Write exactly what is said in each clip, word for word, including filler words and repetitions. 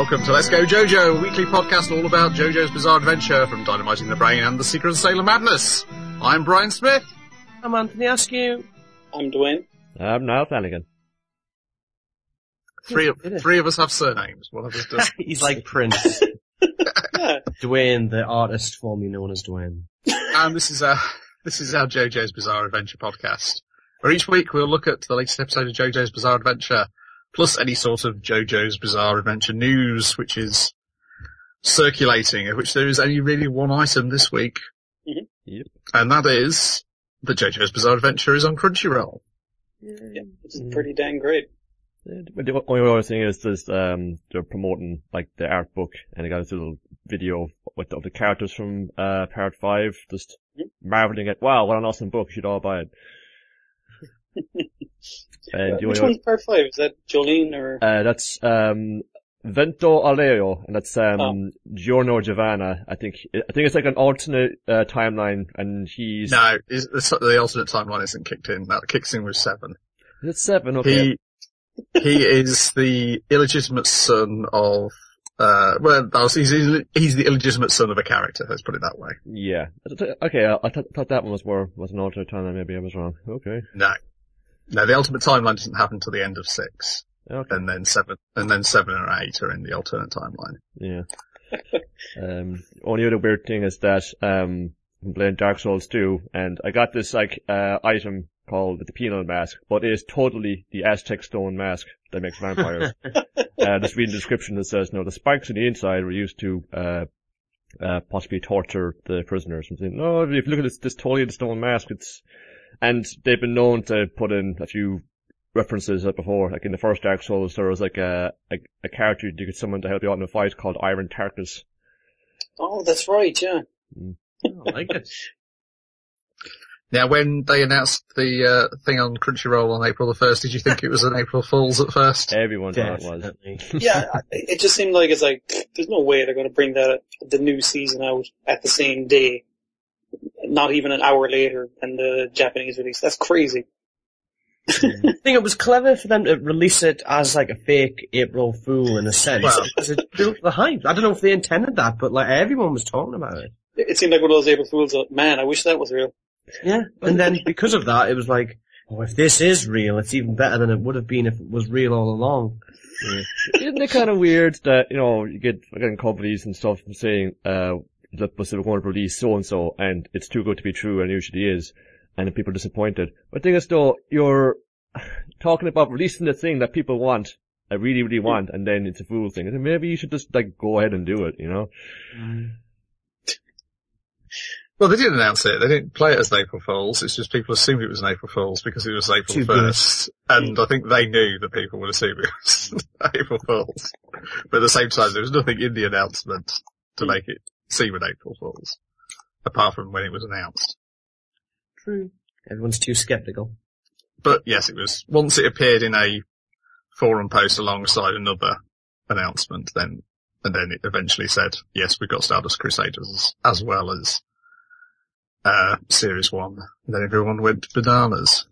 Welcome to Let's Go JoJo, a weekly podcast all about JoJo's Bizarre Adventure, from Dynamiting the Brain and The Secret of Sailor Madness. I'm Brian Smith. I'm Anthony Askew. I'm Dwayne. I'm Niall Flanagan. Three of, three of us have surnames. One of us does. He's like Prince. Yeah. Dwayne, the artist formerly known as Dwayne. And this is our, this is our JoJo's Bizarre Adventure podcast, where each week we'll look at the latest episode of JoJo's Bizarre Adventure, plus any sort of JoJo's Bizarre Adventure news which is circulating, of which there is only really one item this week. Mm-hmm. Yep. And that is that JoJo's Bizarre Adventure is on Crunchyroll. Yeah, it's pretty dang great. But the only other thing is, there's, um, they're promoting, like, the art book, and they got this little video with the, of the characters from, uh, part five, just Mm-hmm. marveling at, wow, what an awesome book, you should all buy it. And the Which only one's part five? Is that Jolene or? Uh, that's, um, Vento Aleo, and that's, um, Oh. Giorno Giovanna. I think, I think it's like an alternate, uh, timeline, and he's... No, is, the, the alternate timeline isn't kicked in. That kicks in with seven. Is it seven? Okay. He, he is the illegitimate son of, uh, well, that was, he's, he's the illegitimate son of a character, let's put it that way. Yeah. Okay, I, I th- thought that one was more, was an alternate timeline, maybe I was wrong. Okay. No. No, the ultimate timeline doesn't happen till the end of six. Okay. And then seven, and then seven and eight are in the alternate timeline. Yeah. um, only other weird thing is that, um, I'm playing Dark Souls two, and I got this, like, uh, item called the penal mask, but it is totally the Aztec stone mask that makes vampires. uh, just reading the description that says, no, the spikes on the inside were used to, uh, uh, possibly torture the prisoners. And saying, no, if you look at this, this totally the stone mask, it's, and they've been known to put in a few references up before. Like in the first Dark Souls, there was like a, a, a character you could summon to help you out in a fight called Iron Tarkus. Oh, that's right, yeah. Mm. I like it. Now, when they announced the, uh, thing on Crunchyroll on April the first, did you think it was an April Fool's at first? Everyone thought it was. Definitely. Yeah, I- it just seemed like it's like, there's no way they're going to bring that, the new season out at the same day. Not even an hour later than the Japanese release. That's crazy. I think it was clever for them to release it as like a fake April Fool in a sense. Well- Because it built the hype. I don't know if they intended that, but like everyone was talking about it. It seemed like one of those April Fools that, man, I wish that was real. Yeah. And then because of that, it was like, oh, if this is real, it's even better than it would have been if it was real all along. Yeah. Isn't it kind of weird that, you know, you get getting companies and stuff saying, uh, that was going to release so and so, and it's too good to be true, and it usually is, and then people are disappointed. But the thing is, though, you're talking about releasing the thing that people want, I really, really want, and then it's a fool thing. And then maybe you should just, like, go ahead and do it, you know? Mm. Well, they didn't announce it. They didn't play it as April Fool's. It's just people assumed it was an April Fool's because it was April Too good. first. And I think they knew that people would assume it was April Fool's. But at the same time, there was nothing in the announcement to make it seem an April Fool's. Apart from when it was announced. True. Everyone's too skeptical. But yes, it was, once it appeared in a forum post alongside another announcement, then, and then it eventually said, yes, we've got Stardust Crusaders as well as Uh, series one. And then everyone went bananas.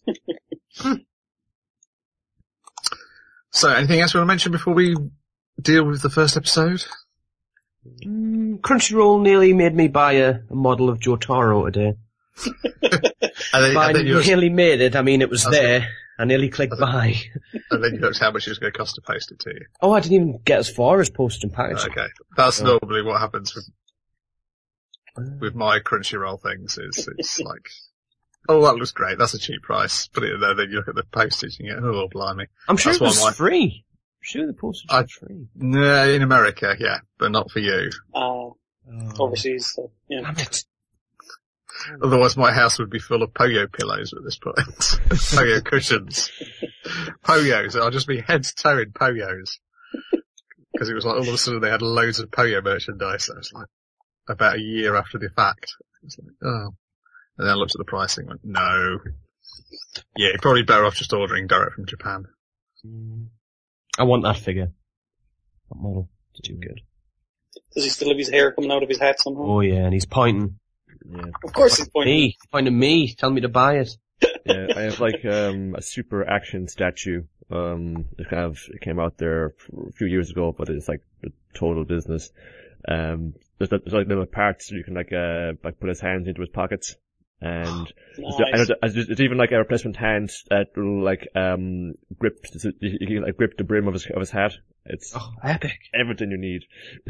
So, anything else you want to mention before we deal with the first episode? Mm, Crunchyroll nearly made me buy a, a model of Jotaro today. And then, By and then you looked, nearly made it, I mean it was That's there. I nearly clicked buy. and then you looked how much it was going to cost to post it to you. Oh, I didn't even get as far as post and package. Okay. That's Yeah. normally what happens with, with my Crunchyroll things is, it's like, oh, that looks great. That's a cheap price. Put it in there, then you look at the postage and you go, oh, blimey. I'm sure That's it was why my- free. I'm sure the postage I- was free. No, in America, yeah, but not for you. Uh, Oh. overseas, so, yeah. Damn it. Otherwise my house would be full of Poyo pillows at this point. Poyo cushions. Poyos. I'll just be head to toe in Poyos. Because it was like all of a sudden they had loads of Poyo merchandise. I was like, about a year after the fact. I was like, oh. And then I looked at the pricing and went, no. Yeah, you're probably better off just ordering direct from Japan. Mm. I want that figure. That model. It's too good. Does he still have his hair coming out of his hat somehow? Oh yeah, and he's pointing. Yeah. Of course he's pointing. Me. He's pointing at me. Telling me to buy it. Yeah, I have like, um, a super action statue Um, it kind of it came out there a few years ago, but it's like a total business. Um, there's, there's like little parts you can like uh like put his hands into his pockets, and Nice. there's, there's even like a replacement hand that will like um grip you can like grip the brim of his of his hat. It's Oh, epic. everything you need.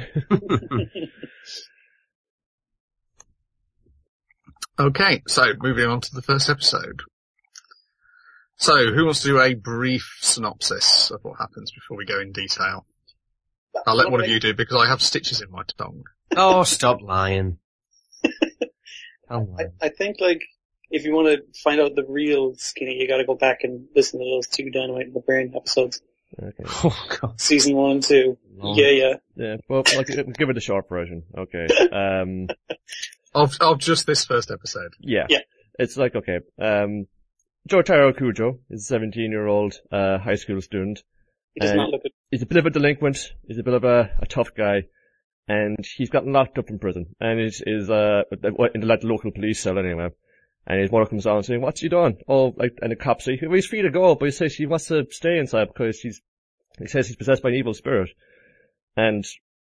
Okay, so moving on to the first episode. So, who wants to do a brief synopsis of what happens before we go in detail? I'll let one of you do because I have stitches in my tongue. Oh, stop lying. Oh, I, I think, like, if you want to find out the real Skinny, you gotta go back and listen to those two Dynamite in the Brain episodes. Okay. oh God. Season one and two. Oh. Yeah, yeah. Yeah, well, like, give it a short version. Okay. Um, Of, of just this first episode. yeah. Yeah. It's like, okay, um, Jotaro Kujo is a seventeen-year-old, uh, high school student. He does And not look good. He's a bit of a delinquent. He's a bit of a, a tough guy. And he's gotten locked up in prison. And he's, is, uh, in the like, local police cell anyway. And his mother comes down saying, what's he done? Oh, like, and the cops say, well, he's free to go, but he says he wants to stay inside because he's, he says he's possessed by an evil spirit. And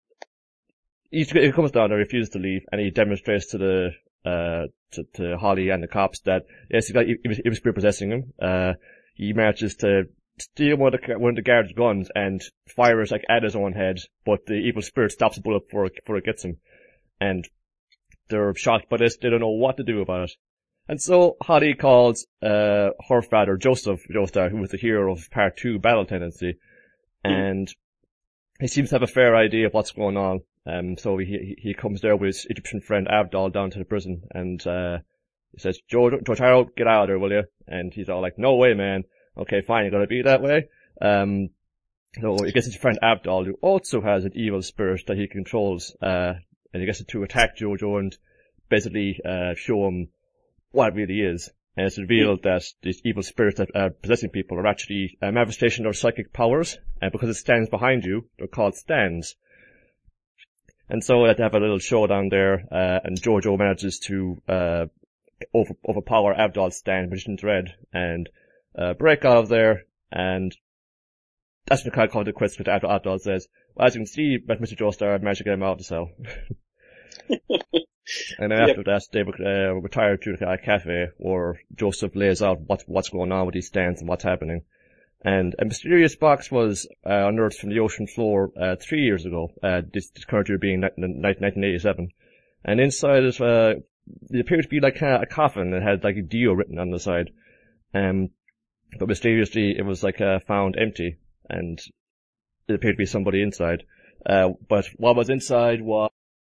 he's, he comes down and refuses to leave, and he demonstrates to the, uh, to, to Holly and the cops that, yes, he's got evil, evil spirit possessing him. Uh, he manages to steal one of the, one of the guards' guns and fires like at his own head, but the evil spirit stops the bullet before, before it gets him. And they're shocked by this, they don't know what to do about it. And so Holly calls uh her father, Joseph Joestar, who was the hero of part two, Battle Tendency, and he seems to have a fair idea of what's going on. Um so he he comes there with his Egyptian friend Abdal down to the prison, and uh he says, Joe Jotaro, get out of there, will you? And he's all like, no way, man. Okay, fine, you're gonna be that way. Um so he gets his friend Abdal, who also has an evil spirit that he controls, uh and he gets it to attack Jojo and basically uh show him what it really is. And it's revealed that these evil spirits that are possessing people are actually a manifestation of psychic powers, and because it stands behind you, they're called stands. And so they have a little showdown there, uh, and Jojo manages to, uh, over, overpower Abdal's stand, Magician's Red, and, uh, break out of there, and that's when the kind of comes to quits with Abdal. Abdal says, well, as you can see, Mister Joestar managed to get him out of the cell. And then after yep. that, they uh, retire to a cafe where Joseph lays out what, what's going on with these stands and what's happening. And a mysterious box was uh, unearthed from the ocean floor uh, three years ago, uh, this, this current year being nineteen eighty-seven. And inside it, uh, it appeared to be like a, a coffin that had like a Dio written on the side. Um, but mysteriously, it was like uh, found empty, and it appeared to be somebody inside. Uh, but what was inside was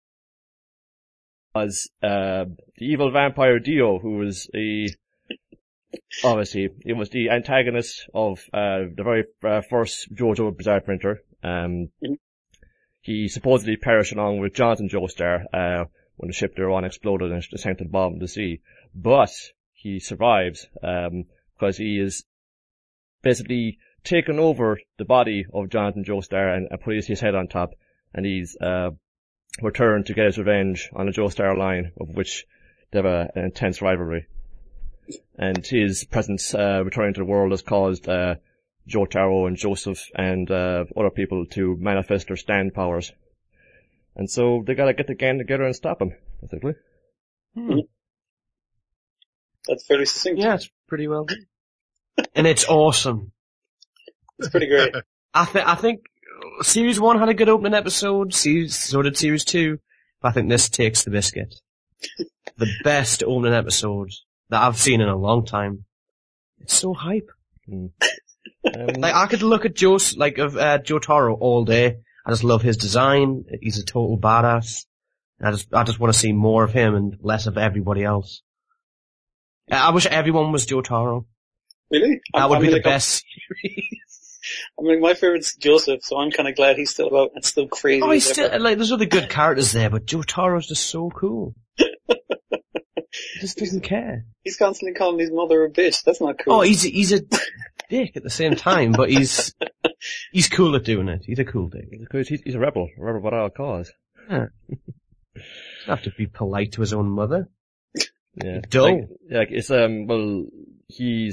was uh the evil vampire Dio, who was a obviously it was the antagonist of uh the very uh, first JoJo Bizarre Printer. Um, he supposedly perished along with Jonathan Joestar uh when the ship they're on exploded and sank to the bottom of the sea. But he survives um because he is basically taken over the body of Jonathan Joestar and, and put his head on top, and he's uh returned to get his revenge on the Joestar line, of which they have a, an intense rivalry. And his presence uh, returning to the world has caused uh, Jotaro and Joseph and uh, other people to manifest their stand powers. And so they gotta get the gang together and stop him, basically. Hmm. That's fairly succinct. Yeah, it's pretty well done. And it's awesome. It's pretty great. I, th- I think Series one had a good opening episode, series, so did Series two, but I think this takes the biscuit. The best opening episode that I've seen in a long time. It's so hype. Mm. Um, like, I could look at Joe, like, of, uh, Jotaro all day. I just love his design. He's a total badass. I just, I just want to see more of him and less of everybody else. I wish everyone was Jotaro. Really? That I'm, would I'm be the like best series. I mean, my favorite's Joseph, so I'm kind of glad he's still about and still crazy. Oh, he's still, ever. like, there's other good characters there, but Jotaro's just so cool. He just doesn't care. He's constantly calling his mother a bitch. That's not cool. Oh, he's a, he's a dick at the same time, but he's he's cool at doing it. He's a cool dick. Because he's, he's a rebel, a rebel without a cause. Yeah. Doesn't have to be polite to his own mother. Yeah. Dull. Like, like, it's, um, well, he's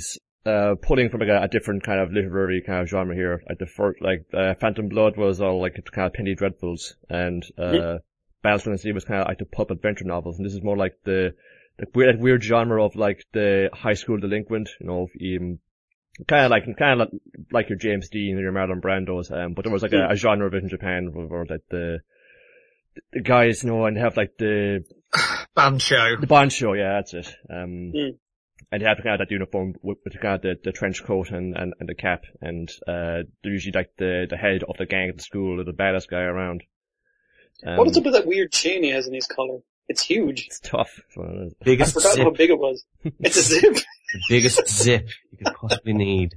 uh, pulling from like a, a different kind of literary kind of genre here. Like the first, like, uh, Phantom Blood was all like kind of Penny Dreadfuls, and, uh, mm-hmm. Battlestar Sea was kind of like the pulp adventure novels, and this is more like the, the weird, weird genre of like the high school delinquent, you know, even, kind of like, kind of like your James Dean or your Marlon Brando's, um, but there was like a, a genre of it in Japan where, where like the, the guys, you know, and have like the, band show. The band show, yeah, that's it. Um, mm. and they have kind of that uniform with, with kind of the, the trench coat and, and, and the cap, and, uh, they're usually like the, the head of the gang at the school, or the baddest guy around. Um, what is up with that weird chain he has in his collar? It's huge. It's tough. Biggest I forgot zip. how big it was. It's a zip. The biggest zip you could possibly need.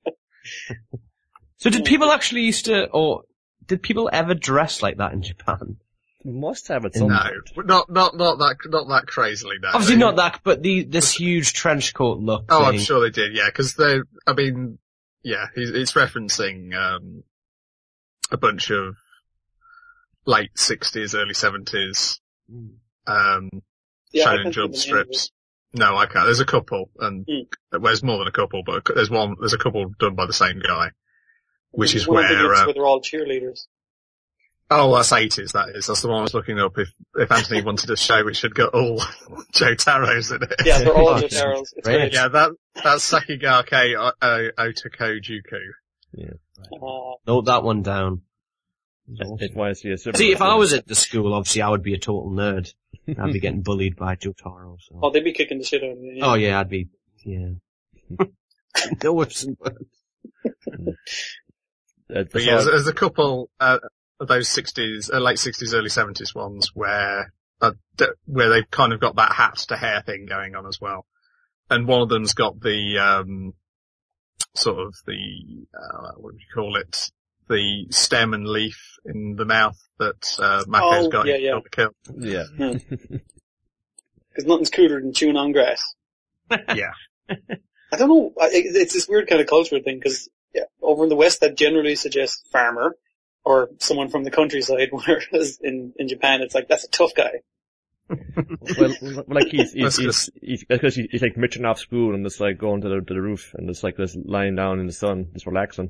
So did people actually used to, or did people ever dress like that in Japan? Must have at some No, point. not, not, not that, not that crazily, no. Obviously not that, but the, this huge trench coat look Oh, thing. I'm sure they did, yeah, cause they, I mean, yeah, it's referencing, um, a bunch of late sixties, early seventies, um, Yeah, Shonen Jump strips. No, I can't. There's a couple, and mm. well, there's more than a couple, but there's one, there's a couple done by the same guy, which There's is one where, uh, uh, where they're all cheerleaders. oh, that's eighties, that is. That's the one I was looking up. If, if Anthony wanted a show which had got all Joe Taros in it. Yeah, they're all Oh, Jotaros. It's great. great. Yeah, that, that's Sakigake o- o- Otoko Juku. Yeah. Uh, Note that one down. If I see a similar See, if I thing. was at the school, obviously I would be a total nerd. I'd be getting bullied by Jotaro. So. oh, they'd be kicking the shit out of me. Yeah. Oh yeah, I'd be, yeah. No whips and words. Uh, But yeah, there's, there's a couple, uh, of those sixties, uh, late sixties, early seventies ones where, uh, d- where they've kind of got that hat to hair thing going on as well. And one of them's got the, um, sort of the, uh, what do you call it? The stem and leaf in the mouth that, uh, Mako's Oh, got yeah, in yeah. Kill the Kill. yeah. Because nothing's cooler than chewing on grass. Yeah. I don't know. I- It's this weird kind of cultural thing because yeah, over in the West that generally suggests farmer or someone from the countryside, whereas in, in Japan it's like, that's a tough guy. well, well, like he's, he's, That's he's, just- he's, because he's, he's like mitching off school and just like going to the, to the roof and just like just lying down in the sun, just relaxing.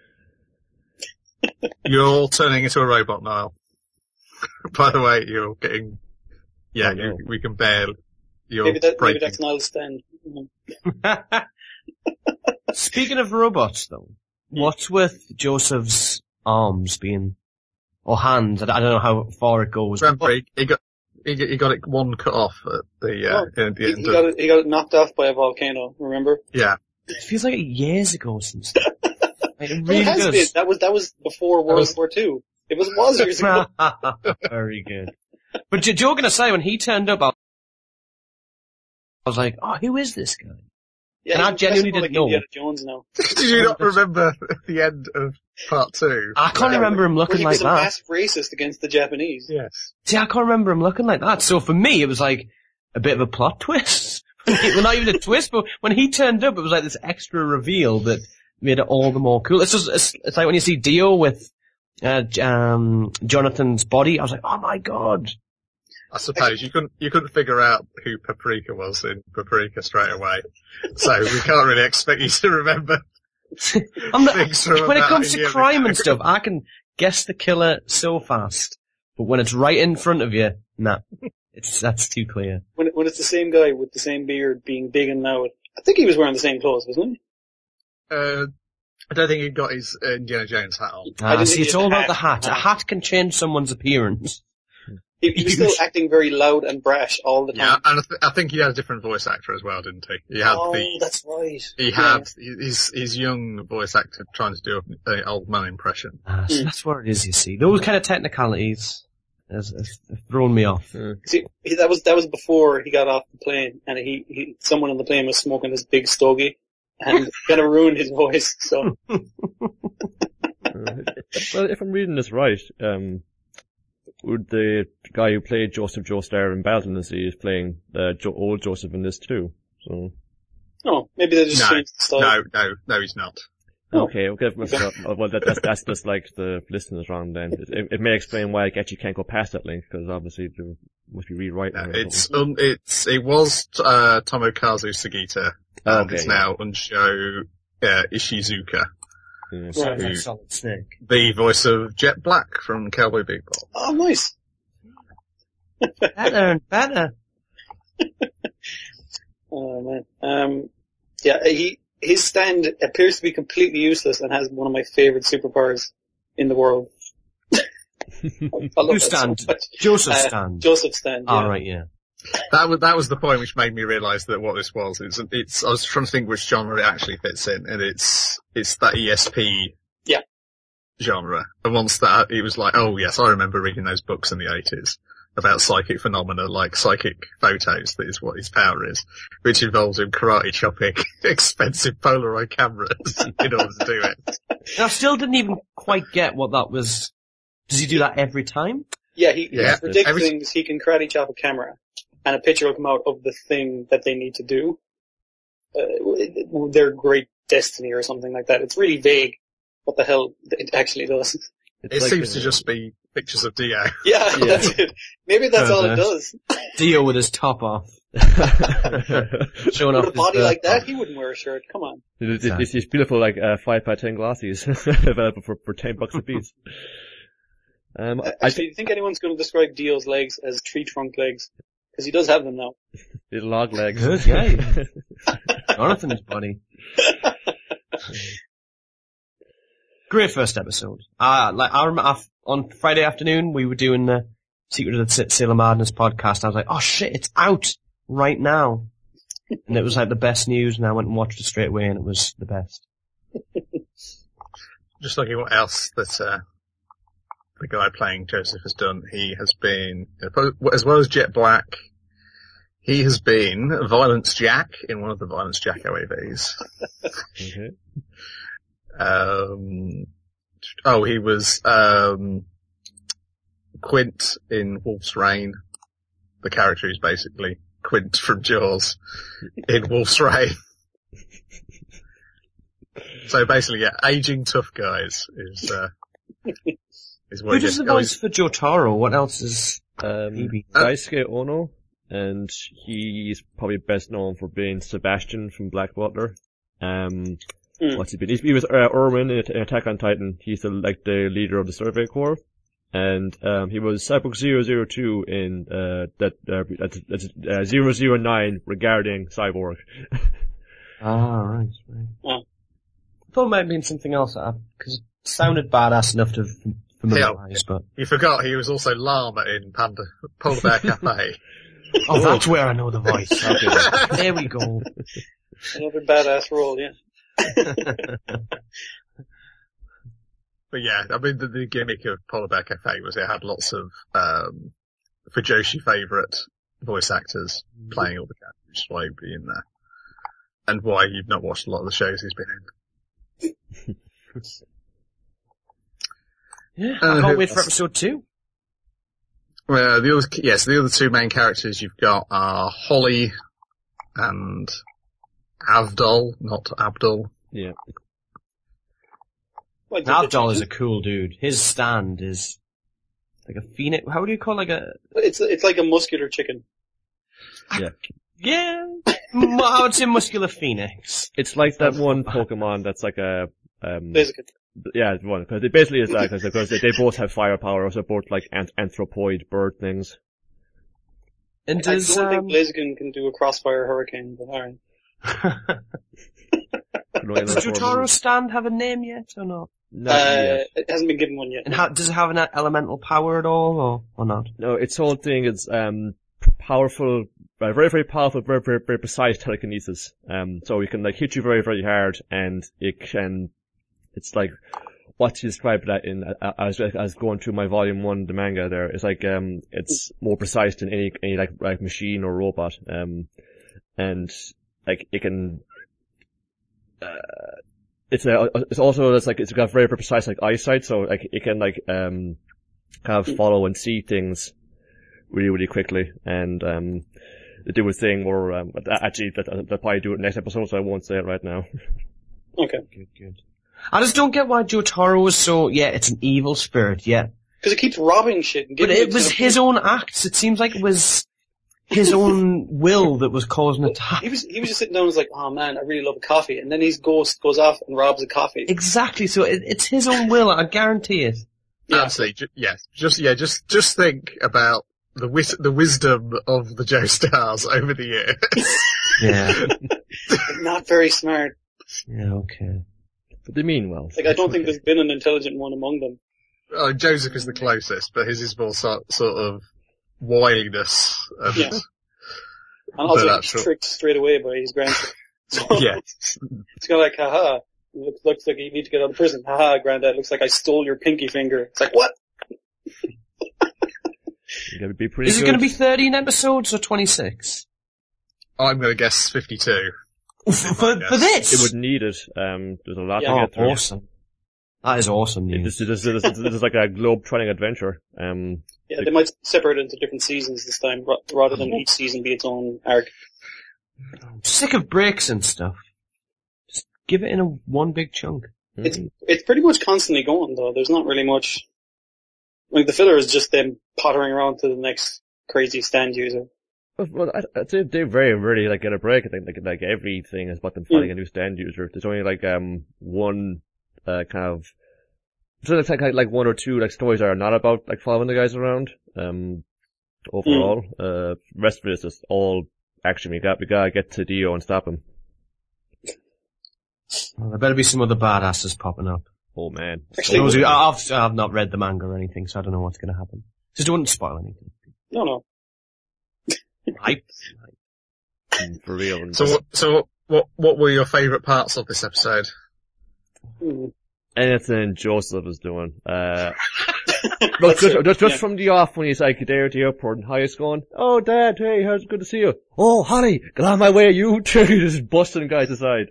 You're all turning into a robot, Niall. By the way, you're getting, yeah, Oh, no. you, we can bear your Maybe that, maybe breaking. that's Niall's stand. Mhm. Speaking of robots though, what's with Joseph's arms being, or hands, I don't know how far it goes. Remember, he, he got, he, got- he got it one cut off at the, uh, Oh, at the He, end he of, got it, he got it knocked off by a volcano, remember? yeah. It feels like years ago since. Like, it Well, really it has does. been. That was, that was before World was- War Two. It was, was years ago. Very good. But j- joking aside, when he turned up, I was like, oh, who is this guy? Yeah, And I he's genuinely dressed didn't more know. like Indiana Jones now. Did you not remember the end of part two? I can't Yeah. remember him Where looking he like was a that. massive racist against the Japanese. Yes. See, I can't remember him looking like that. So for me, it was like a bit of a plot twist. Well, not even a twist, but when he turned up, it was like this extra reveal that made it all the more cool. It's just, it's, it's like when you see Dio with, uh, J- um, Jonathan's body, I was like, oh my god. I suppose you couldn't, you couldn't figure out who Paprika was in Paprika straight away. So we can't really expect you to remember. I'm not, Things from when it about comes a to year crime ago. and stuff, I can guess the killer so fast. But when it's right in front of you, nah. It's, that's too clear. When, when it's the same guy with the same beard being big and loud. I think he was wearing the same clothes, wasn't he? Uh, I don't think he got his uh, Indiana Jones hat on. Ah, didn't see, think it's he had all the about the hat. hat. A hat can change someone's appearance. He, he was still Huge. acting very loud and brash all the Yeah, time. and I, th- I think he had a different voice actor as well, didn't he? He had Oh, the, that's right. he had his, his young voice actor trying to do an old man impression. Ah, so Mm. that's what it is, you see. Those kind of technicalities has, has thrown me off. See, he, that was that was before he got off the plane, and he, he someone on the plane was smoking this big stogie, and kind of ruined his voice. So Uh, well, if I'm reading this right, um, would the guy who played Joseph Joestar in Battle Sea is playing uh, jo- old Joseph in this too. So oh, maybe they just No, changed the style. No, no, no, he's not. Oh. okay, okay. Well, well that, that's that's just like the listeners wrong. Then it, it may explain why I guess you can't go past that link because obviously there must be rewriting. No, or it's, something. um, it's, it was, uh, Tomokazu Sugita and Okay, it's yeah. now Unsho uh, Ishizuka, Yeah. Sounds Right. like Solid Snake. the voice of Jet Black from Cowboy Bebop. Oh, nice. Better and better. Oh man. Um, yeah, he his stand appears to be completely useless and has one of my favorite superpowers in the world. I love Who that so stand? much. Joseph Uh, Stand. Joseph Stand. Yeah. All right, yeah. That was that was the point which made me realise that what this was. It's it's. I was trying to think which genre it actually fits in, and it's it's that E S P Yeah. genre. And once that, it was like, oh yes, I remember reading those books in the eighties about psychic phenomena, like psychic photos. That is what his power is, which involves him karate chopping expensive Polaroid cameras in order to do it. And I still didn't even quite get what that was. Does he do that every time? Yeah, he, Yeah. he predicts Every- things. He can karate chop a camera, and a picture will come out of the thing that they need to do. Uh, their great destiny or something like that. It's really vague what the hell it actually does. It's It like seems the- to just be pictures of Dio. Yeah, Yeah. that's it. Maybe that's all it Perfect. does. Dio with his top off, showing With off a body his like that, birth he wouldn't wear a shirt. Come on. It's, it's, it's these beautiful, like, uh, five by ten glasses available for, for ten bucks a piece. Um, I Actually, think do you think anyone's going to describe Dio's legs as tree trunk legs? Because he does have them now. little log legs. Good, yeah. Jonathan is body. Great first episode. Uh, like, I remember on Friday afternoon, we were doing the Secret of the Sailor Madness podcast. I was like, oh shit, it's out right now. And it was like the best news, and I went and watched it straight away, and it was the best. Just looking what else that uh, the guy playing Joseph has done. He has been, as well as Jet Black, he has been Violence Jack in one of the Violence Jack O A Vs. Okay. Um, oh, he was um, Quint in Wolf's Rain. The character is basically Quint from Jaws in Wolf's Rain. So basically, yeah, aging tough guys is uh, is what Who he does the gets- oh, voice for Jotaro? What else is Um, Maybe. Daisuke Ono, and he's probably best known for being Sebastian from Black Butler. Um, Mm. what's he been? He's, he was uh, Erwin in Attack on Titan. He's the, like the leader of the Survey Corps. And, um, he was Cyborg zero zero two in, uh, that, uh, that's, that's, uh, zero zero nine regarding Cyborg. Ah, right, right. Oh. I thought it might have been something else, because it sounded badass enough to f- familiarise, but... You forgot he was also Llama in Panda Polar Bear Cafe. Oh, that's where I know the voice. Okay. There we go. Another badass role, yeah. But yeah, I mean, the, the gimmick of Polar Bear Cafe was it had lots of, um, Fujoshi favourite voice actors playing all the characters, which is why he'd be in there. And why you've not watched a lot of the shows he's been in. Yeah, Uh, I who can't wait for else? episode two. Well, the other, yes, the other two main characters you've got are Holly and Avdol, not Abdul. Yeah. What, did Avdol is the- a cool dude. His stand is like a phoenix. How do you call it? Like a... It's, it's like a muscular chicken. Yeah, m- I would say muscular phoenix. It's like that one Pokemon that's like a, um, Basically. yeah, one, because it basically is that, because they, they both have firepower, so both like ant- anthropoid bird things. And I does, don't um, think Blaziken can do a crossfire hurricane, but alright. does Jotaro's stand have a name yet or not? Not Uh, yet. it hasn't been given one yet. And how, does it have an elemental power at all, or, or not? No, its whole thing is, um, powerful, uh, very, very powerful, very, very, very precise telekinesis. Um, so it can like hit you very, very hard, and it can, it's like, what you described that in, uh, as, as going through my volume one, the manga there, it's like, um, it's more precise than any, any like, like machine or robot. Um, and, like, it can, uh, it's a, it's also, it's like, it's got very, very precise, like, eyesight, so, like, it can, like, um, kind of follow and see things really, really quickly, and, um, they do a thing where, um, actually, that, they'll probably do it next episode, so I won't say it right now. Okay. Good, good. I just don't get why Jotaro was so, yeah, it's an evil spirit, yeah. Because it keeps robbing shit and But giving it was his own acts. It seems like it was, his own will that was causing it to He happen. was he was just sitting down and was like, oh man, I really love a coffee. And then his ghost goes off and robs a coffee. Exactly, so it, it's his own will, I guarantee it. Yeah. Absolutely, ju- yes. Just yeah, just just think about the wis- the wisdom of the Joe Stars over the years. Yeah. Not very smart. Yeah, okay. But they mean well. Like, I don't think there's been an intelligent one among them. Oh, Joseph is the closest, but his is more sort, sort of wiliness. And, Yeah. And also, But he's actual- tricked straight away by his grandson. So yeah. it's kind of like, haha, looks, looks like you need to get out of prison. Haha, granddad, looks like I stole your pinky finger. It's like, what? It's gonna be pretty Is it good. going to be thirteen episodes or twenty-six? I'm going to guess fifty-two. For, for, for this? It would need it. Um, there's a lot Yeah. to Oh, get through. awesome. That is awesome news. This, this, this, this, this is like a globe-trotting adventure. Um, Yeah, they might separate it into different seasons this time, ra- rather than each season be its own arc. I'm sick of breaks and stuff. Just give it in a one big chunk. It's it's pretty much constantly going though. There's not really much. Like the filler is just them pottering around to the next crazy stand user. well, I, I'd say they very rarely like get a break. I think like, like everything is about them finding a new stand user. There's only like um one uh kind of so it's like like one or two like stories that are not about like following the guys around. Um, overall, uh, rest of it is just all action. We got we gotta get to Dio and stop him. Well, there better be some other badasses popping up. Oh man. Actually, Those who, I've, I've not read the manga or anything, so I don't know what's going to happen. Just don't spoil anything. No, no. Hype. Mm, for real. And So, what, so what, what were your favourite parts of this episode? Hmm. anything Joseph is doing. Uh, Look, just, just, just Yeah. from the off when he's like there at the airport and Holly's going, oh dad, hey, how's it good to see you? Oh, Holly, get on my way, you two, just busting guys aside.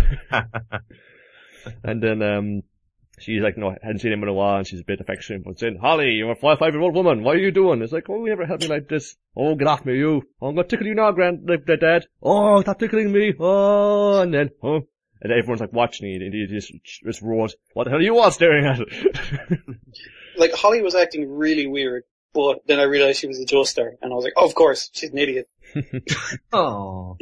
And then, um, she's like, no, hadn't seen him in a while and she's a bit affectionate, but saying, Holly, you're a five, five year old woman, what are you doing? It's like, oh, you ever help me like this? Oh, get off me, you. Oh, I'm gonna tickle you now, grand, like, dad. Oh, stop tickling me. Oh, and then, oh. And everyone's like watching it and he just, just roars, what the hell are you all staring at? Like, Holly was acting really weird, but then I realized she was a Joestar, and I was like, oh, of course, she's an idiot. Oh.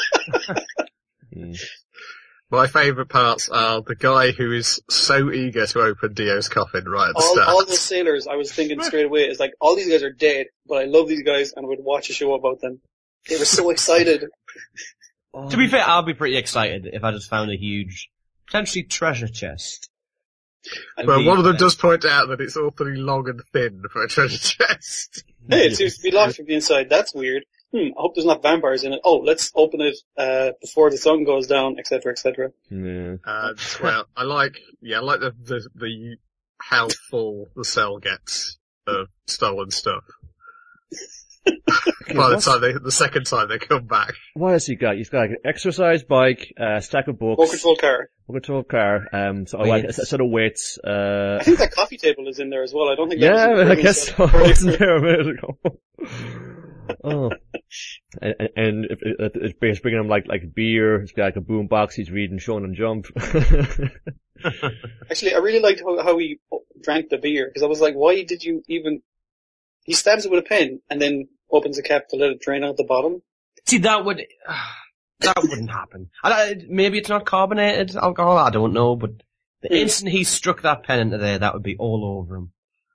Mm. My favourite parts are the guy who is so eager to open Dio's coffin right at the All, start. all those sailors, I was thinking straight away, is like, all these guys are dead, but I love these guys and would watch a show about them. They were so excited. To be fair, I'll be pretty excited if I just found a huge, potentially treasure chest. Well, one of them uh, does point out that it's awfully long and thin for a treasure chest. Hey, it seems to be locked from the inside. That's weird. Hmm, I hope there's not vampires in it. Oh, let's open it, uh, before the sun goes down, et cetera, et cetera. Yeah. And, well, I like, yeah, I like the, the, the, how full the cell gets of stolen stuff. By the what's- time they, the second time they come back. What has he got? He's got like an exercise bike, a stack of books, Remote control car. remote control car, um, so, like, a, Weights. a set of weights, uh, I think that coffee table is in there as well. I don't think that was in yeah, the I guess so. previous It wasn't episode. there a minute ago. Oh. And, and, and it, it, it- it's bringing him like, like beer, he's got like a boom box, he's reading Shonen Jump. Actually, I really liked how, how he drank the beer, because I was like, why did you even... He stabs it with a pen, and then opens the cap to let it drain out the bottom. See, that would, that wouldn't happen. I, I- maybe it's not carbonated alcohol, I don't know, but the Mm. instant he struck that pen into there, that would be all over him.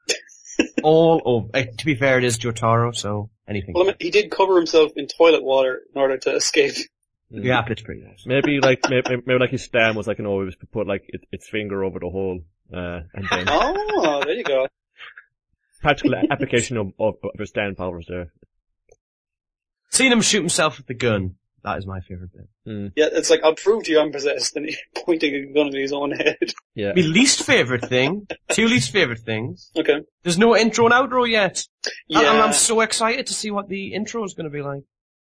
all over. Uh, to be fair, it is Jotaro, so anything. Well, I mean, he did cover himself in toilet water in order to escape. Yeah, it's pretty nice. Maybe like, maybe, maybe like his stand was like, you know, it was to put like it, its finger over the hole, uh, and then Oh, there you go. practical a- application of, of, of his stand powers there. Seeing him shoot himself with the gun, that is my favourite bit. Mm. Yeah, it's like, I'll prove to you I'm possessed, and he's pointing a gun at his own head. Yeah. My least favourite thing, two least favourite things, Okay. there's no intro and outro yet. Yeah. And I'm so excited to see what the intro is going to be like.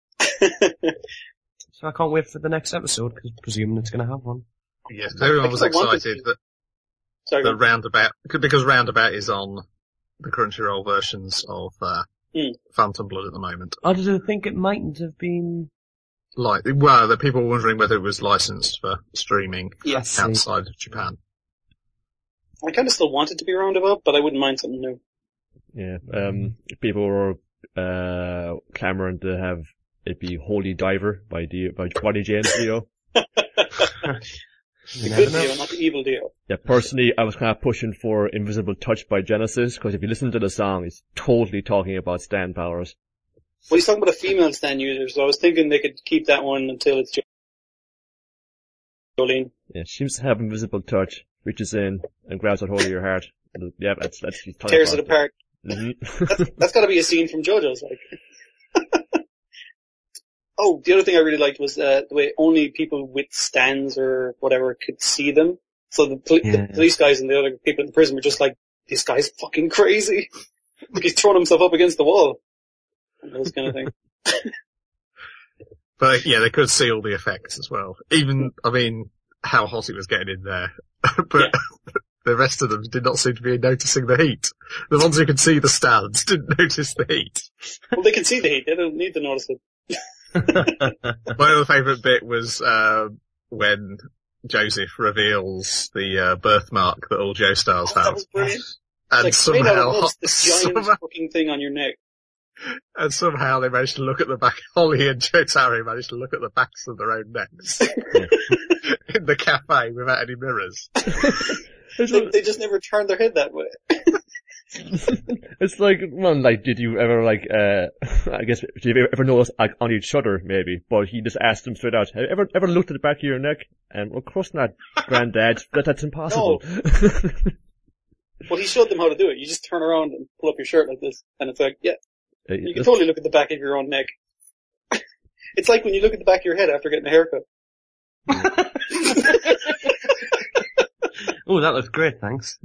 So I can't wait for the next episode, because presuming it's going to have one. Yes, everyone was I wanted excited to- that Sorry, the go on. Roundabout, because Roundabout is on the Crunchyroll versions of, uh, Mm. Phantom Blood at the moment. I did think it mightn't have been... Like, well, the people were wondering whether it was licensed for streaming Yeah. Let's see. outside of Japan. I kind of still want it to be Roundabout, but I wouldn't mind something new. Yeah. Um, people were uh, clamoring to have it be Holy Diver by Dio, by Bonnie James Dio. The good Dio, not the evil Dio. Yeah, personally, I was kind of pushing for Invisible Touch by Genesis, because if you listen to the song, it's totally talking about Stan Powers. Well, he's talking about a female Stan user, so I was thinking they could keep that one until it's Jolene. Yeah, she seems to have Invisible Touch, reaches in and grabs at hold of your heart. And, yeah, that's, that's, he's talking Tears about it apart. Mm-hmm. that's, that's gotta be a scene from JoJo's, like. Oh, the other thing I really liked was uh, the way only people with stands or whatever could see them. So the, pol- Yeah. the police guys and the other people in the prison were just like, this guy's fucking crazy. Like he's throwing himself up against the wall. And those kind of thing. But yeah, they could see all the effects as well. Even, I mean, how hot it was getting in there. But Yeah. the rest of them did not seem to be noticing the heat. The ones who could see the stands didn't notice the heat. Well, they can see the heat. They don't need to notice it. My other favourite bit was uh, when Joseph reveals the uh, birthmark that all Joe stars Oh, that have. was brilliant. And It's like, made out of somehow, nuts, this giant somehow, fucking thing on your neck. and somehow they managed to look at the back, Holly and Joe Tarry managed to look at the backs of their own necks in the cafe without any mirrors. They, they just never turned their head that way. It's like, well, like, did you ever, like, uh, I guess, did you ever notice, like, on each other, maybe, but he just asked them straight out, have you ever, ever looked at the back of your neck? And, well, of course not, Granddad, that, that's impossible. Well, he showed them how to do it. You just turn around and pull up your shirt like this, and it's like, yeah, Uh, you can that's- totally look at the back of your own neck. It's like when you look at the back of your head after getting a haircut. Oh, that looks great, thanks.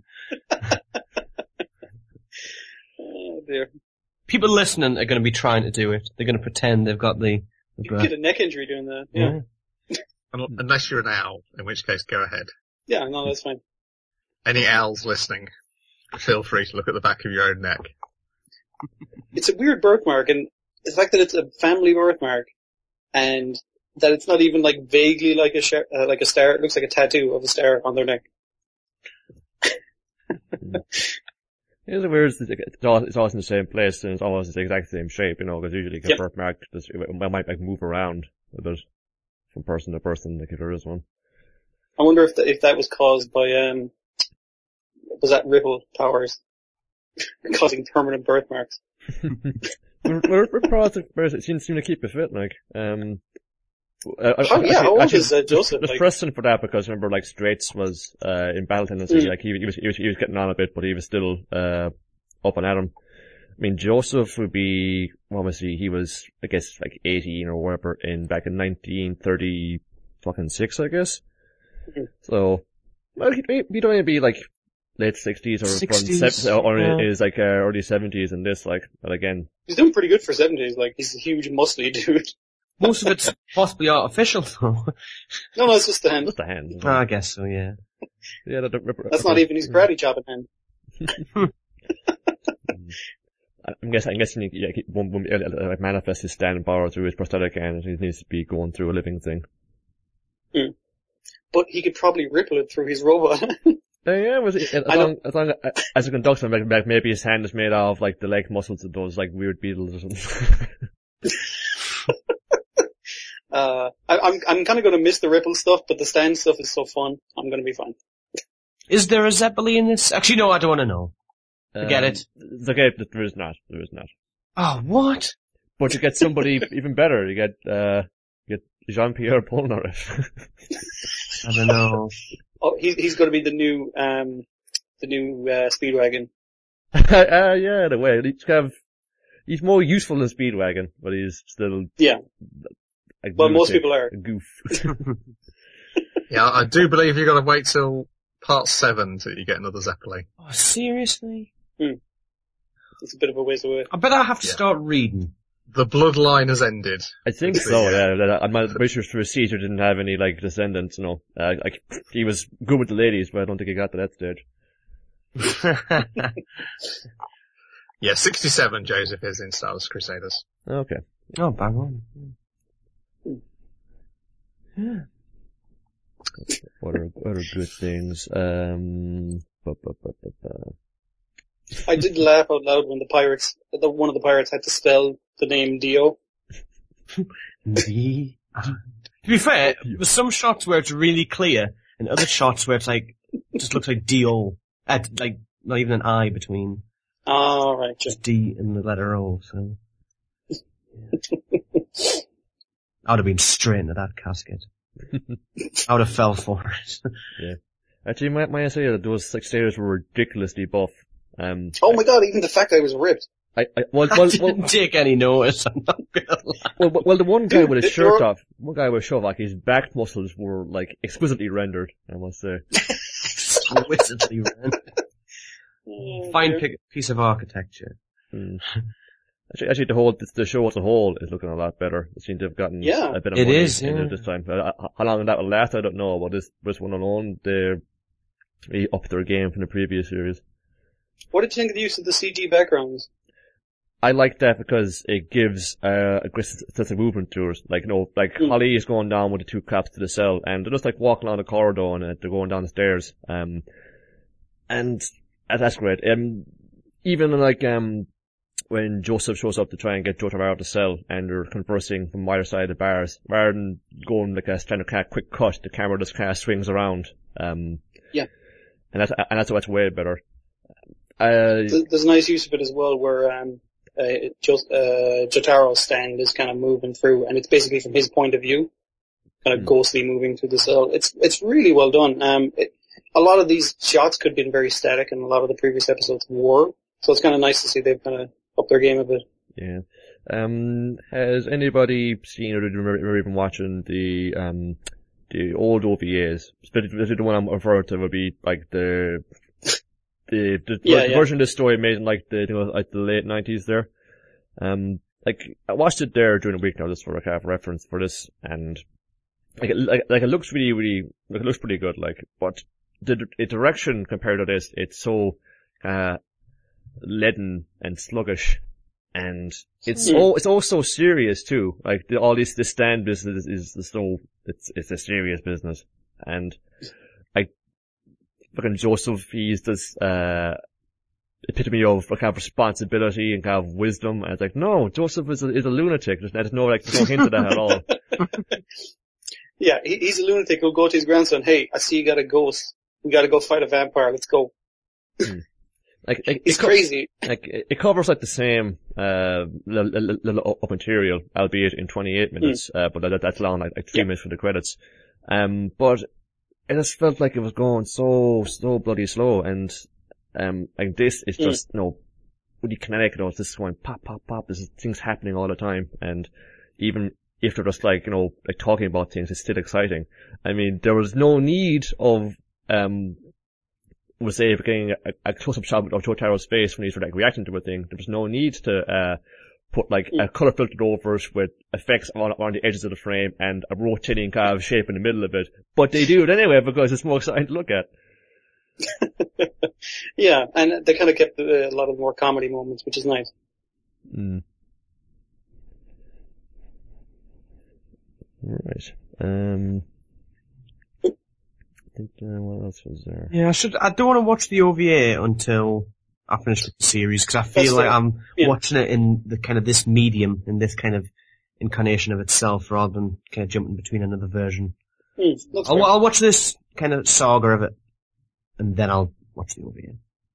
Oh dear. People listening are going to be trying to do it. They're going to pretend they've got the, the You can get a neck injury doing that. Yeah. yeah. Un- Unless you're an owl, in which case go ahead. Yeah, no, that's fine. Any owls listening, feel free to look at the back of your own neck. It's a weird birthmark, and the fact that it's a family birthmark, and that it's not even like vaguely like a shar- uh, like a star. It looks like a tattoo of a star on their neck. It's weird, it's, it's, all, it's always in the same place, and it's almost the exact same shape, you know, because usually a Yep. birthmark, just, it might like move around a bit from person to person, like if there is one. I wonder if the, if that was caused by um was that Ripple Powers causing permanent birthmarks. We're, we're proud of it seems seem to keep it fit, like, um, uh, Oh, yeah, how old is, uh, there's- Joseph, There's like- precedent for that because remember, like, Straits was, uh, in battle tendency, Mm. like, he, he was, he was, he was getting on a bit, but he was still, uh, up and at him. I mean, Joseph would be, what was he, he was, I guess, like eighteen or whatever in, back in nineteen thirty fucking six, I guess. Mhm. So, well, he'd, be- he'd only be like, late sixties or, sixties, or, or yeah. in his, like, uh, early seventies in this, like, but again, He's doing pretty good for seventies. Like he's a huge muscly dude. Most of it's possibly artificial, though. No, no, it's just the hand. just a hand. Oh, I guess so, yeah. Yeah, that, that, That's not even his karate chopping hand. I'm guessing, I'm guessing, yeah, he won't, won't, uh, like manifest his stand power through his prosthetic hand. He needs to be going through a living thing. But he could probably ripple it through his robot. Uh, yeah, was it, as I long, as long uh, as a conductor, like, like maybe his hand is made out of like the leg muscles of those like weird beetles or something. uh, I, I'm I'm kind of going to miss the ripple stuff, but the stand stuff is so fun. I'm going to be fine. Is there a Zeppeli in this? Actually, no, I don't want to know. Forget it. It's okay, but there is not. There is not. Oh, what? But you get somebody even better. You get uh, you get Jean-Pierre Polnareff. I don't know. Oh, he, he's going to be the new um the new uh, Speedwagon. uh, yeah, in a way, he's kind of he's more useful than Speedwagon, but he's still Yeah, a well, most lunatic, people are. a goof. Yeah, I do believe you've got to wait till part seven till you get another Zeppeli. Oh, seriously? It's a bit of a ways away. I bet I have to Yeah. start reading. The bloodline has ended. I think It's the, so, uh, yeah. That- I'm not pretty sure through Caesar didn't have any, like, descendants, you know. Uh, like, he was good with the ladies, but I don't think he got to that stage. Yeah, sixty-seven Joseph is in Star Wars Crusaders. Okay. Oh, bang on. Yeah. What are, what are good things? Um, bu- bu- bu- bu- bu- I did laugh out loud when the pirates, the, one of the pirates had to spell the name Dio. The, to be fair, there's some shots where it's really clear, and other shots where it's like, just looks like D O. Uh, like, not even an I between. Oh, right. Just D and the letter O, so. Yeah. I would have been straight into that casket. I would have fell for it. Yeah. Actually, my, my say that those like sailors were ridiculously buff. Um, oh my god, even the fact I was ripped. I, I, well, well, I didn't well, take any notice, I'm not gonna lie. well, well, the one guy with his shirt You're- off, one guy with a shirt off, his back muscles were like exquisitely rendered, I must say. Exquisitely rendered. Oh, Fine dear. pi- piece of architecture. Mm. Actually, actually, the whole the show as a whole is looking a lot better. It seems to have gotten Yeah. a bit of It money is, in yeah. it this time. Uh, How long that will last, I don't know. But this this one alone, they they upped their game from the previous series. What did you think of the use of the C G backgrounds? I like that because it gives uh, a great sense of movement to it. Like, you know, like Mm. Holly is going down with the two cops to the cell, and they're just like walking along the corridor and uh, they're going down the stairs. Um, and uh, that's great. Um, even like um, when Joseph shows up to try and get Jotaro out of the cell, and they're conversing from either side of the bars, rather than going like a standard kind of quick cut, the camera just kind of swings around. Um, Yeah. and that's and that's what's way better. Uh, Th- There's a nice use of it as well where um, uh, just, uh, Jotaro's stand is kind of moving through, and it's basically from his point of view, kind of Mm. ghostly moving through the cell. It's it's really well done. Um, it, a lot of these shots could have been very static, and a lot of the previous episodes were. So it's kind of nice to see they've kind of upped their game a bit. Yeah. Um, has anybody seen or remember even watching the, um, the old O V As? Specifically the one I'm referring to would be like the, the, the, Yeah, the yeah. version of this story made in like the, you know, like the late nineties there. Um, like, I watched it there during the week now just for like a reference for this, and like, it, like, like it looks really, really, like it looks pretty good, like, but the, the direction compared to this, it's so, uh, leaden and sluggish, and it's Hmm. all it's all so serious too. Like the, all this this stand business is, is so it's it's a serious business, and like fucking Joseph, he's this uh epitome of like, kind of responsibility and kind of wisdom. And it's like, no, Joseph is a, is a lunatic. There's, there's no like no hint of that at all. Yeah, he, he's a lunatic who'll go to his grandson, hey, I see you got a ghost. We gotta go fight a vampire, let's go. Like, like He's it co- crazy. Like it it covers like the same uh little, little, little up material, albeit in twenty-eight minutes. Uh, but that, that's long, like, like three Yeah. minutes for the credits. Um, but it just felt like it was going so so bloody slow, and um, like this is Mm. just you know really kinetic. You know, it's just going pop pop pop. There's things happening all the time, and even if they're just like you know like talking about things, it's still exciting. I mean, there was no need of um. was say getting a, a close-up shot of Jotaro's face when he's like reacting to a thing. There was no need to uh put like a color filter over it with effects on on the edges of the frame and a rotating kind of shape in the middle of it. But they do it anyway because it's more exciting to look at. Yeah, and they kind of kept uh, a lot of more comedy moments, which is nice. Mm. Right. Um. I think uh, what else was there? Yeah, I should, I don't want to watch the O V A until I finish with the series, because I feel That's like fair. I'm Yeah. watching it in the kind of this medium, in this kind of incarnation of itself, rather than kind of jumping between another version. Mm, that's I'll, fair. I'll watch this kind of saga of it, and then I'll watch the O V A.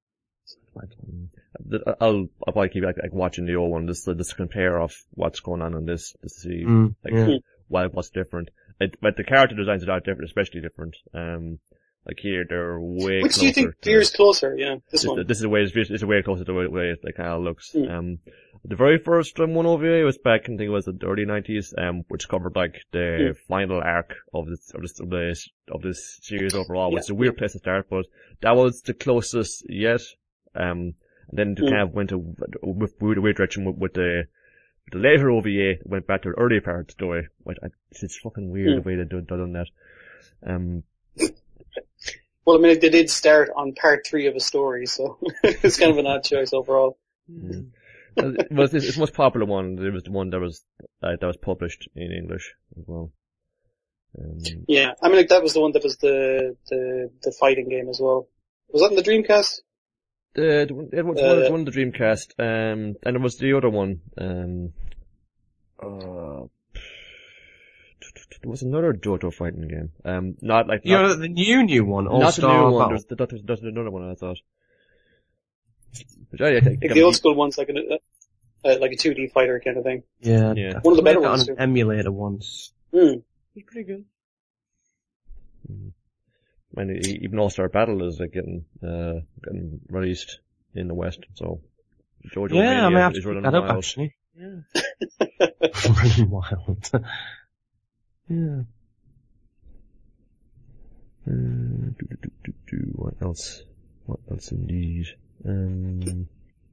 I'll I'll probably keep like, like watching the old one just to, just to compare of what's going on in this to see Mm, like yeah. why what's different. It, but the character designs are different, especially different. Um, like here they're way Which closer. do you think to- veers closer? Yeah, this This, one. this is a way this is a way closer to the way, way it kind of looks. Mm. Um, the very first um, one O V A was back I think it was the early nineties, um, which covered like the Mm. final arc of this of this of this, of this series overall. Yeah. Which is a weird place to start, but that was the closest yet. Um, and then it Mm. kind of went to with weird, weird direction with, with the the later O V A went back to the earlier part of the story. Which I, it's fucking weird Mm. the way they done, done that. Um, Well, I mean, they did start on part three of a story, so it's kind of an odd choice overall. yeah. Well, it was it's, it's the most popular one. It was the one that was uh, that was published in English as well. Um, Yeah, I mean, like that was the one that was the the the fighting game as well. Was that in the Dreamcast? The, it was Uh, one, of- one of the Dreamcast, um, and it was the other one, um, uh, there was another JoJo fighting game. Um, not like, You not, know, the new, new one, All not the Star new one, Battle. there's, there's, there's another one I thought. Which I, I think Like the old school one's like a, uh, like a two D fighter kind of thing. Yeah. Yeah. I One of the played better that ones, on an too. emulator once. Hmm. It's pretty good. And e- even All Star Battle is like getting, uh, getting released in the West, so JoJo Yeah, I may Mania have to is pick running that up, wild. actually. Yeah. Running wild. Yeah. Uh, do, do, do, do, do. What else? What else indeed? Um,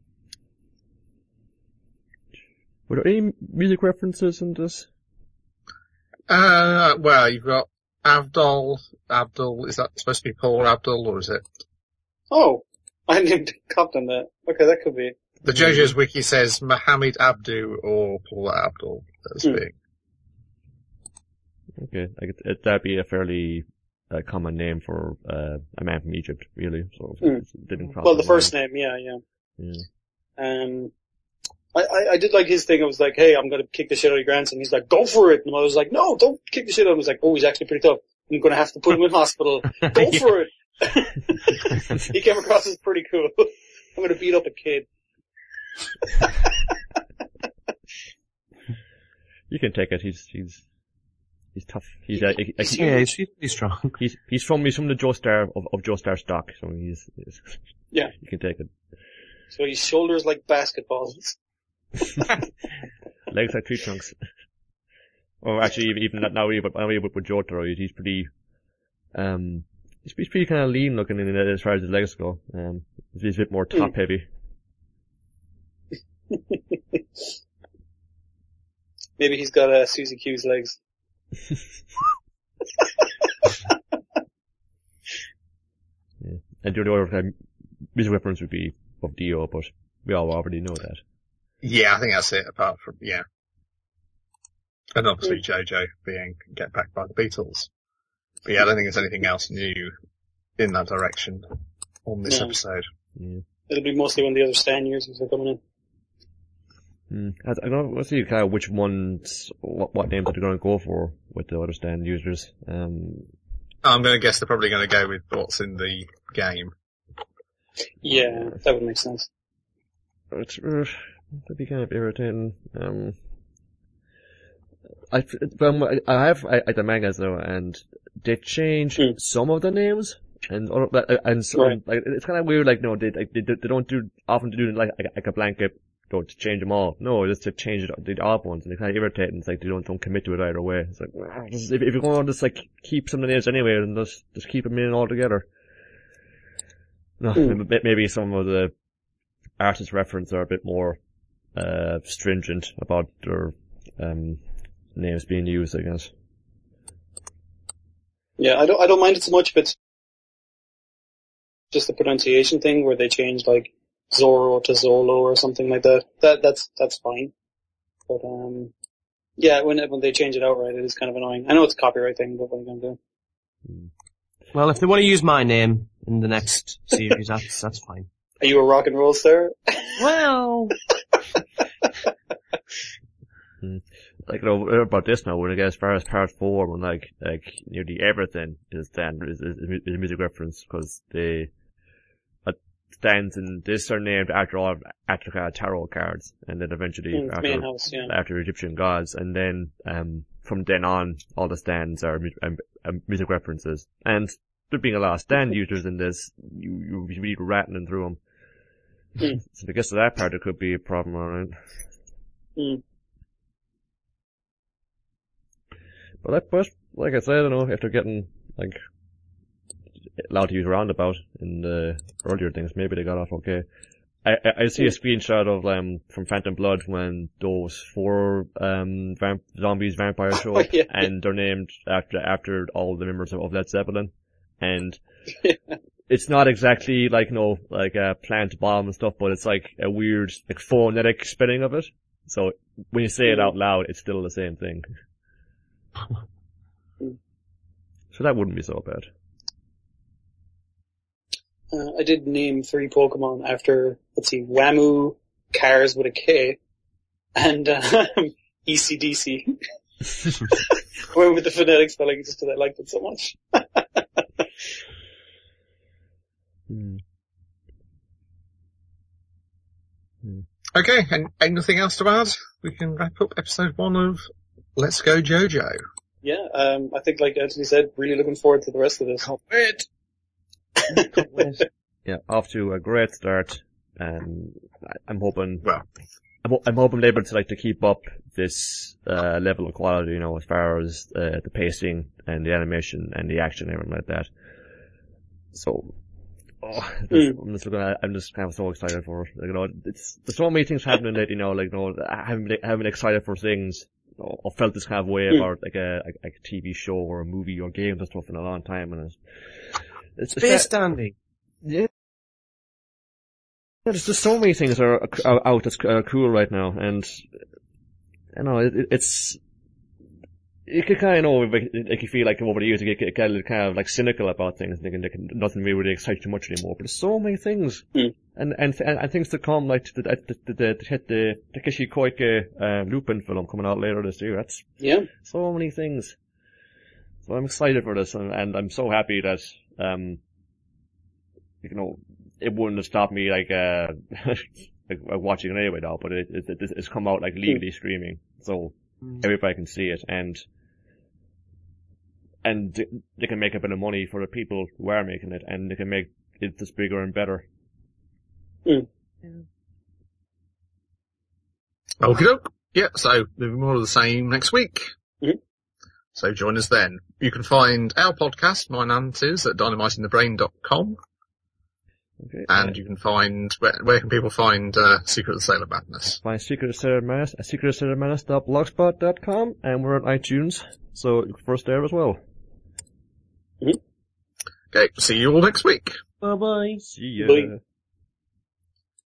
were there any music references in this? Uh, well, you've got Abdul, Abdul, is that supposed to be Paul Abdul, or is it? Oh, I didn't cop on that. Okay, that could be. The JoJo's wiki says Mohammed Abdu or Paula Abdul, as Hmm. being. Okay, like it, it, that'd be a fairly uh, common name for uh, a man from Egypt, really. So Hmm. it didn't cross. Well, my the first mind. name, yeah, yeah. Yeah. Um, I, I, I did like his thing. I was like, hey, I'm gonna kick the shit out of your grandson. He's like, go for it. And I was like, no, don't kick the shit out of him. I was like, oh, he's actually pretty tough. I'm gonna have to put him in hospital. Go for it. He came across as pretty cool. I'm gonna beat up a kid. You can take it. He's he's he's tough. He's uh, he, he, Yeah, he's he's pretty strong. he's he's from he's from the Joe Star of, of Joe Star stock, so he's, he's Yeah. you can take it. So his shoulders like basketballs. Legs like tree trunks. Or actually, even even now, even now with, with Jotaro, he's pretty, um, he's, he's pretty kind of lean looking in it as far as his legs go. Um, he's a bit more top heavy. Maybe he's got uh, Susie Q's legs. Yeah. And the only other kind of music reference would be of Dio, but we all already know that. Yeah, I think that's it, apart from, yeah. And obviously JoJo being Get Back by the Beatles. But yeah, I don't think there's anything else new in that direction on this No. episode. Yeah. It'll be mostly when the other Stan users are coming in. Hmm. I, I don't know, let's see kind of which ones, what, what names they're going to go for with the other stand users. Um, I'm going to guess they're probably going to go with what's in the game. Yeah, that would make sense. it's, uh, that'd be kind of irritating. Um, I, um, I have, I, I the mangas though, and they change Hmm. some of the names, and, other- and some, Right. like, it's kind of weird, like, no, they, they, they don't do, often do like, like a blanket, don't change them all. No, just to change it, the odd ones, and they're kind of irritating. It's like they don't, don't commit to it either way. It's like, ah, just, if, if you're going to just like keep some of the names anyway, then just, just keep them in all together. No, Hmm. maybe, maybe some of the artist reference are a bit more, uh, stringent about their, um, names being used, I guess. Yeah, I don't, I don't mind it so much if it's just the pronunciation thing where they change like Zorro to Zolo or something like that. That, that's, that's fine. But, um, yeah, when, when they change it outright, it is kind of annoying. I know it's a copyright thing, but what are you gonna do? Well, if they want to use my name in the next series, that's that's fine. Are you a rock and roll star? Well, Like, you know, about this now, when I get as far as part four, when like, like, nearly everything is then, is, is, is a music reference, because they, uh, stands in this are named after all, after uh, tarot cards, and then eventually Mm, after, main house, yeah. after Egyptian gods, and then, um, from then on, all the stands are mu- um, um, music references. And there being a lot of stand users in this, you, you be really rattling through them. Mm. So I guess to that part, it could be a problem, alright? Mm. But like, but like I said, I don't know if they're getting like allowed to use roundabout in the earlier things. Maybe they got off okay. I I, I see a screenshot of um from Phantom Blood when those four um vamp- zombies vampires show up, Oh, yeah. and they're named after after all the members of, of Led Zeppelin, and Yeah. it's not exactly like no like a plant bomb and stuff, but it's like a weird like phonetic spelling of it. So when you say it out loud, it's still the same thing. So that wouldn't be so bad. Uh, I did name three Pokemon after, let's see, Wamu, Cars with a K, and um, E C D C. I went with the phonetic spelling just because I liked it so much. hmm. Hmm. Okay, and anything else to add? We can wrap up episode one of Let's Go JoJo. Yeah, um, I think like Anthony said, really looking forward to the rest of this. Can't wait. Can't wait. Yeah, off to a great start, and I- I'm hoping, Well, I'm, ho- I'm hoping they're able to like to keep up this uh, level of quality, you know, as far as uh, the pacing and the animation and the action and everything like that. So, oh, this, Mm. I'm just looking at, I'm just kind of so excited for it. Like, you know, it's there's so many things happening that you know, like you know, I haven't been, I haven't been excited for things. You know, I've felt this kind of way Mm. about like a like, like a T V show or a movie or games and stuff in a long time, and it's it's, it's Space that- standing. yeah. Yeah, there's just so many things that are, are out that's uh, cool right now, and you know, it, it's you can kind of know like, like you feel like over the years you get kind of, kind of like cynical about things, thinking that nothing really excites you much anymore. But there's so many things, Mm. and and and, and things to come, like the the the, the, the, the Takeshi Koike um, Lupin film coming out later this year. That's Yeah. so many things. So I'm excited for this, and, and I'm so happy that um, you know. It wouldn't have stopped me like uh like watching it anyway now, but it, it, it it's come out like legally streaming, so everybody can see it, and and they can make a bit of money for the people who are making it, and they can make it just bigger and better. Mm. okie doke. Yeah, so there'll be more of the same next week. Mhm. So join us then. You can find our podcast, Mine and Is, at dynamite in the brain dot com. Okay. And you can find, where, where can people find, uh, Secret of the Sailor Madness? Find Secret of Sailor Madness at secret of sailor madness dot blogspot dot com, and we're on iTunes, so look for us there as well. Okay, see you all next week. Bye bye. See ya. Bye.